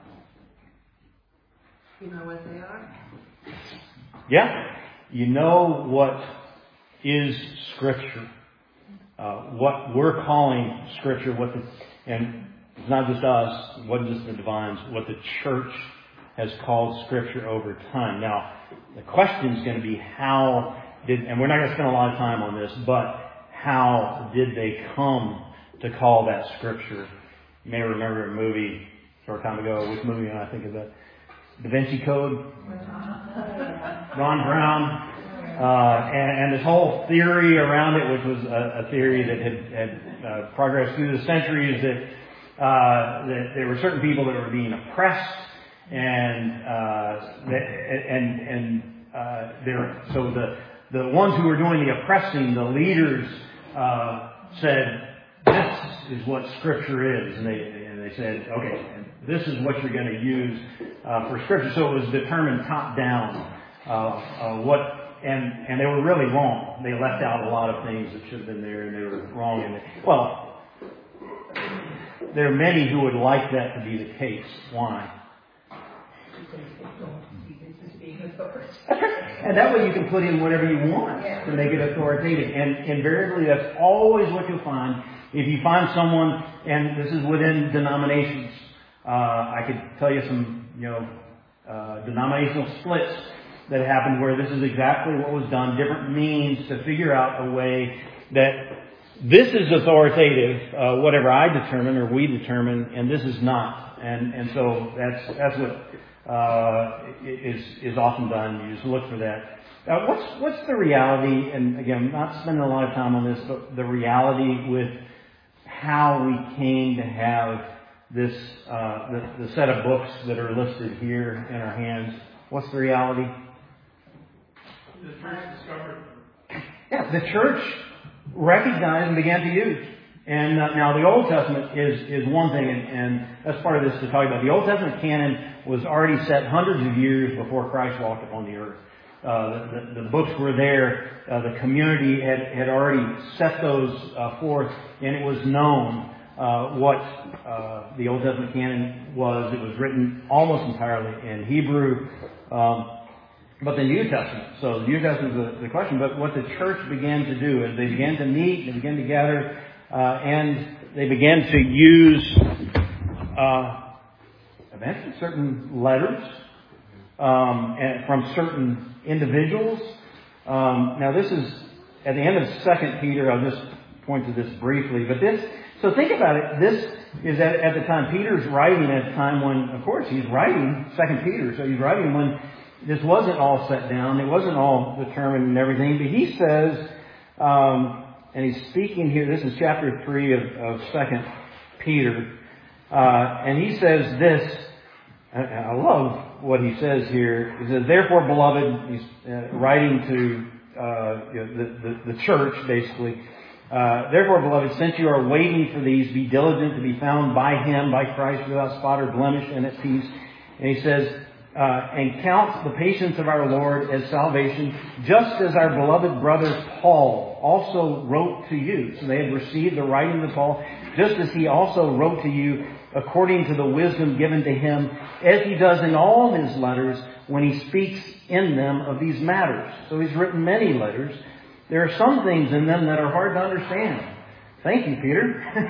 You know what they are? Yeah. You know what is Scripture. Uh, what we're calling Scripture, what the, and it's not just us, it wasn't just the divines, what the church has called Scripture over time. Now, the question is going to be how did, and we're not going to spend a lot of time on this, but how did they come to call that Scripture? You may remember a movie a short time ago. Which movie am I thinking about? Da Vinci Code, Ron Brown, uh, and, and this whole theory around it, which was a, a theory that had, had uh, progressed through the centuries, that, uh, that there were certain people that were being oppressed, and uh, that, and and uh, there. So the the ones who were doing the oppressing, the leaders, uh, said, "This is what Scripture is," and they and they said, "Okay, and this is what you're going to use uh, for Scripture." So it was determined top down. Uh, uh, what and and they were really wrong. They left out a lot of things that should have been there, and they were wrong in it. Well, there are many who would like that to be the case. Why? And that way you can put in whatever you want to make it authoritative. And invariably, that's always what you'll find. If you find someone, and this is within denominations, uh, I could tell you some, you know, uh, denominational splits that happened where this is exactly what was done, different means to figure out a way that this is authoritative, uh, whatever I determine or we determine, and this is not. And and so that's that's what uh, is is often done. You just look for that. Uh, what's what's the reality? And again, I'm not spending a lot of time on this, but the reality with how we came to have this, uh, the, the set of books that are listed here in our hands. What's the reality? The church discovered. Yeah, the church recognized and began to use. And uh, now the Old Testament is, is one thing, and, and that's part of this to talk about. The Old Testament canon was already set hundreds of years before Christ walked upon the earth. Uh, the, the, the books were there. Uh, the community had, had already set those uh, forth, and it was known uh, what uh, the Old Testament canon was. It was written almost entirely in Hebrew. Um, But the New Testament, so the New Testament is the, the question, but what the church began to do is they began to meet, they began to gather, uh, and they began to use, uh, eventually certain letters, um, and from certain individuals. Um, now this is at the end of Second Peter, I'll just point to this briefly, but this, so think about it, this is at, at the time, Peter's writing at a time when, of course, he's writing Second Peter, so he's writing when this wasn't all set down. It wasn't all determined and everything. But he says, um, and he's speaking here, this is chapter three of, of Second Peter, uh, and he says this, I, I love what he says here. He says, therefore, beloved, he's uh, writing to uh, you know, the, the, the church, basically. Uh, therefore, beloved, since you are waiting for these, be diligent to be found by Him, by Christ, without spot or blemish and at peace. And he says, Uh, and count the patience of our Lord as salvation, just as our beloved brother Paul also wrote to you. So they had received the writing of Paul, just as he also wrote to you according to the wisdom given to him, as he does in all his letters when he speaks in them of these matters. So he's written many letters. There are some things in them that are hard to understand. Thank you, Peter.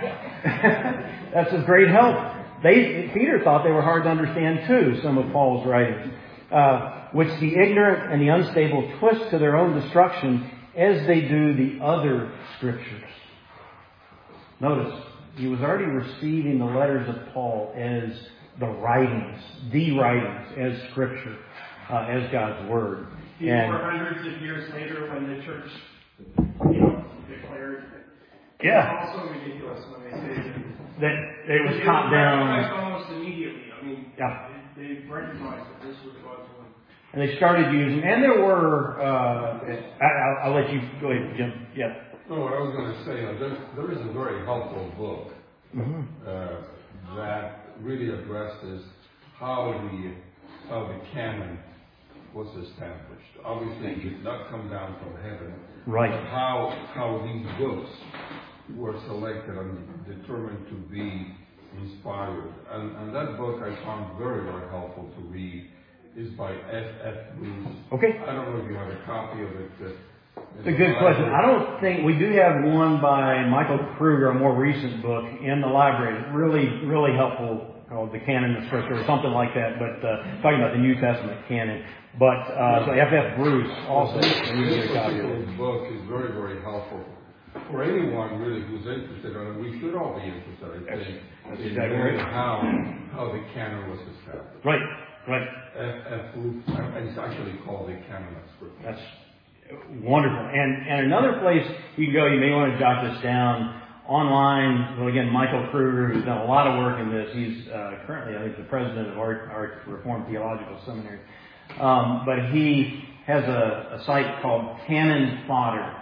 That's a great help. They, Peter thought they were hard to understand too, some of Paul's writings, uh, which the ignorant and the unstable twist to their own destruction as they do the other scriptures. Notice, he was already receiving the letters of Paul as the writings, the writings, as scripture, uh, as God's Word. These and, were hundreds of years later when the church, you know, declared. Yeah. It's also ridiculous when they say that. That it was They top down. recognized almost immediately. I mean, Yeah. they, they recognized that this was God's will. And they started using, and there were, uh, I, I'll, I'll let you go ahead, Jim. Yeah. No, what I was going to say, uh, there, there is a very helpful book Mm-hmm. uh, that really addresses how the how the canon was established. Obviously, it did not come down from heaven. Right. But how how these books were selected and determined to be inspired. And, and that book I found very, very helpful to read is by F F Bruce. Okay. I don't know if you have a copy of it. Uh, It's a good question. I don't think, we do have one by Michael Kruger, a more recent book, in the library. It's really, really helpful, called The Canon of Scripture or something like that, but uh, talking about the New Testament canon. But, uh, so F F Bruce also, This, you this get a copy of it. particular book is very, very helpful for anyone really who's interested, and we should all be interested, I think, That's in exactly knowing right. how, how the canon was established. Right, right. F F Bruce, uh, it's actually called the Canon of Scripture. That's wonderful. And, and another place you can go, you may want to jot this down, online. Well, again, Michael Kruger, who's done a lot of work in this. He's uh, currently, I think, the president of our, our Reformed Theological Seminary. Um, but he has a, a site called Canon Fodder.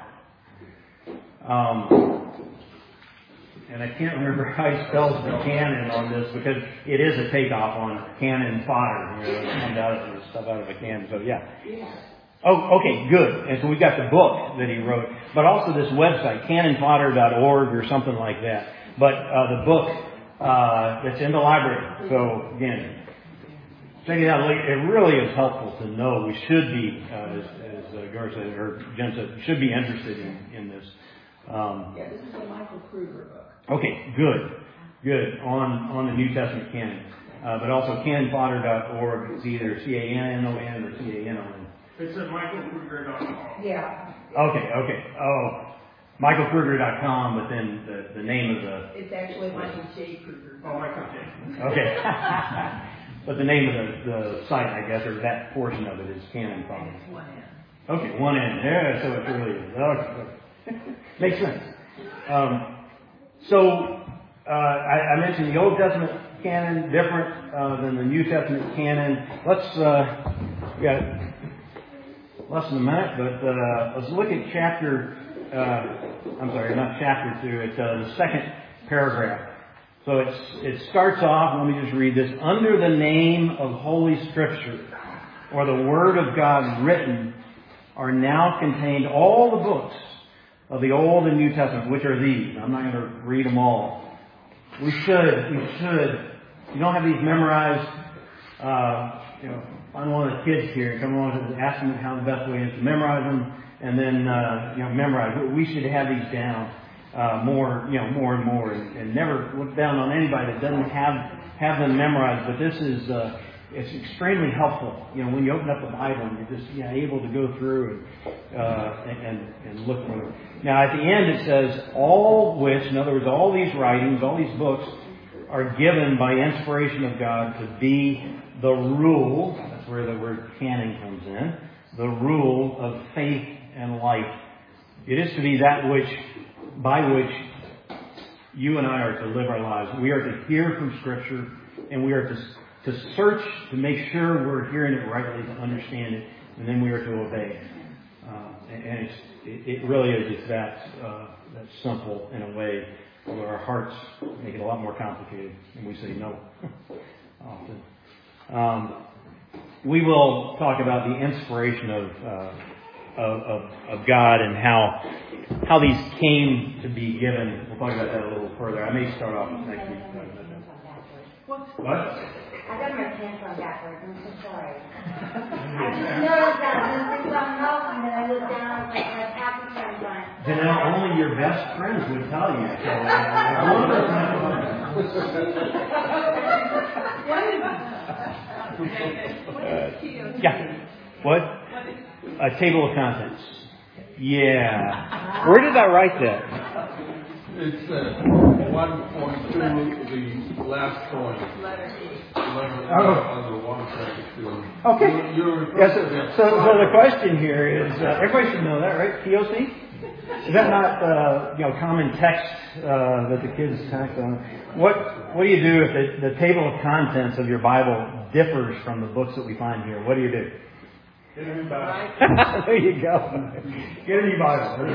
Um, and I can't remember how he spells the canon on this, because it is a takeoff on cannon fodder. You know, it comes out of the stuff out of a can. So yeah. Oh, okay, good. And so we got the book that he wrote, but also this website, canon fodder dot org or something like that. But uh, the book uh, that's in the library. So again, check it out. It really is helpful to know. We should be, uh, as, as uh, Gar said, or Jen said, should be interested in, in this. Um, Yeah, this is a Michael Kruger book. Okay, good, good, on, on the New Testament canon. Uh, but also canon fodder dot org. It's either C A N N O N or C A N O N. It's at michael kruger dot com. Yeah. Okay, okay. Oh, michael kruger dot com, but then the, the name of the... It's actually Michael J. Kruger. Oh, Michael J. Okay. But the name of the, the site, I guess, or that portion of it is canon And fodder. it's one N. Okay, one end. Yeah, so it really is. Okay. Makes sense. Um, so uh, I, I mentioned the Old Testament canon, different uh, than the New Testament canon. Let's, uh, we got less than a minute, but uh, let's look at chapter, uh, I'm sorry, not chapter two, it's uh, the second paragraph. So it's, it starts off, let me just read this, under the name of Holy Scripture, or the Word of God written, are now contained all the books of the Old and New Testament, which are these. I'm not going to read them all. We should, we should. You don't have these memorized. Uh, you know, find one of the kids here and come along and ask them how the best way is to memorize them, and then uh, you know memorize. We should have these down uh, more, you know, more and more, and, and never look down on anybody that doesn't have have them memorized. But this is. Uh, It's extremely helpful, you know, when you open up the Bible and you're just you know, able to go through and, uh, and and look for it. Now, at the end it says, all which, in other words, all these writings, all these books, are given by inspiration of God to be the rule. That's where the word canon comes in. The rule of faith and life. It is to be that which, by which you and I are to live our lives. We are to hear from Scripture, and we are to to search to make sure we're hearing it rightly, to understand it, and then we are to obey. Uh, and and it's, it, it really is just that uh, that simple in a way, where our hearts make it a lot more complicated, and we say no often. Um, we will talk about the inspiration of, uh, of, of of God and how how these came to be given. We'll talk about that a little further. I may start off next week. What? What? I got my pants on backwards. I'm so sorry. I just noticed that I was thinking about milk, and then I looked down and I was like, my pappy pants on. Janelle, only your best friends would tell you. So, uh, yeah. What? A table of contents. Yeah. Where did I write that? It's uh, one point two, the last point. Letter E. Oh. Under one point two. Okay. You're, you're Yes, so, so, so the question here is, uh, everybody should know that, right? T O C? Is that not, uh, you know, common text uh, that the kids text on? What What do you do if the, the table of contents of your Bible differs from the books that we find here? What do you do? Get a new Bible. There you go. Get a new Bible.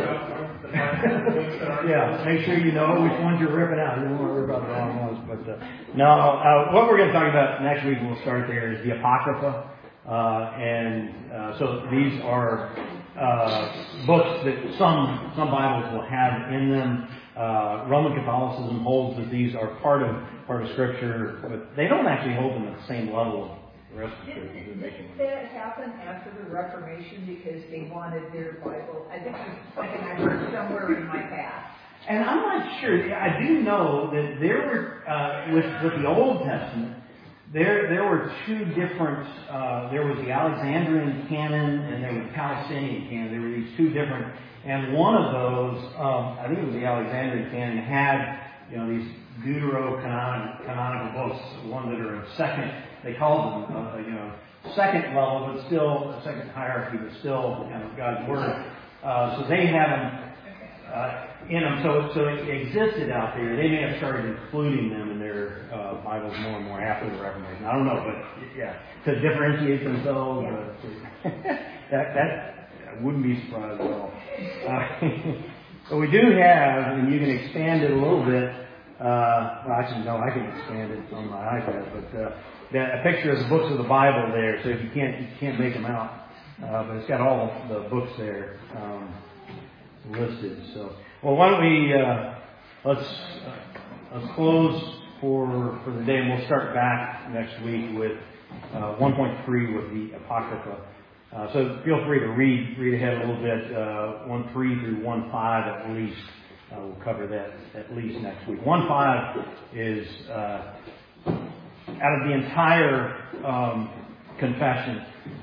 Yeah, make sure you know which ones you're ripping out. You don't want to rip out the wrong ones. But uh, no, uh, what we're going to talk about next week, we'll start there, is the Apocrypha. Uh, and uh, so these are uh, books that some some Bibles will have in them. Uh, Roman Catholicism holds that these are part of part of Scripture, but they don't actually hold them at the same level. The rest of the Didn't, didn't that happen after the Reformation because they wanted their Bible? I think it's something I heard somewhere in my past. And I'm not sure. I do know that there were, uh, with, with the Old Testament, there there were two different, uh, there was the Alexandrian canon and there was the Palestinian canon. There were these two different, and one of those, um, I think it was the Alexandrian canon, had, you know, these deuterocanonical books, the ones that are in second, they called them, uh, you know, second level, but still, a second hierarchy, but still, you know, God's Word. Uh, so they had them uh, in them, so, so it existed out there. They may have started including them in their uh, Bibles more and more after the Reformation. I don't know, but yeah, to differentiate themselves, uh, that, that I wouldn't be surprised at all. Uh, but we do have, and you can expand it a little bit. Uh, well, actually, no, I can expand it on my iPad, but uh, that, a picture of the books of the Bible there. So if you can't, you can't make them out, uh, but it's got all the books there um, listed. So, well, why don't we uh, let's uh, let's close for for the day, and we'll start back next week with uh, one point three with the Apocrypha. Uh, so feel free to read read ahead a little bit, uh, one three through one five at least. Uh, we'll cover that at least next week. one five is, uh, out of the entire um, confession,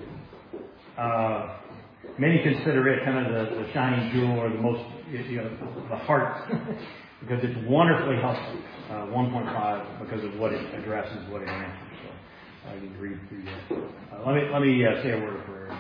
uh, many consider it kind of the, the shining jewel or the most, you know, the heart, because it's wonderfully helpful, uh, one point five, because of what it addresses, what it answers. So I can read through that. Uh, let me, let me uh, say a word of prayer.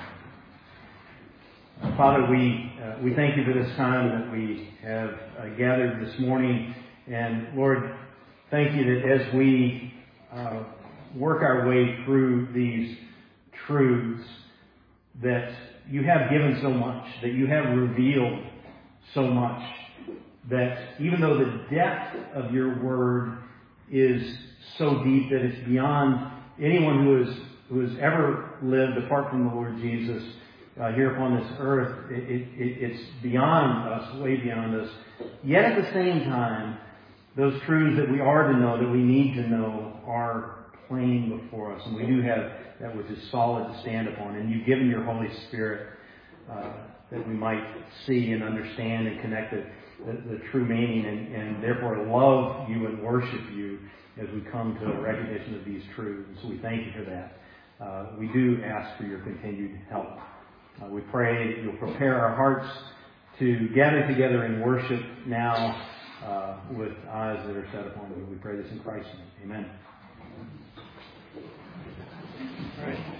Father, we uh, we thank you for this time that we have uh, gathered this morning And Lord, thank you that as we uh, work our way through these truths, that you have given so much, that you have revealed so much, that even though the depth of your word is so deep that it's beyond anyone who has who has ever lived apart from the Lord Jesus uh, here upon this earth, it, it, it's beyond us, way beyond us. Yet at the same time, those truths that we are to know, that we need to know, are plain before us, and we do have that which is solid to stand upon. And you've given your Holy Spirit uh, that we might see and understand and connect the, the, the true meaning, and, and therefore love you and worship you as we come to a recognition of these truths. And so we thank you for that. Uh, we do ask for your continued help. Uh, we pray that you'll prepare our hearts to gather together in worship now uh, with eyes that are set upon you. We pray this in Christ's name. Amen. All right.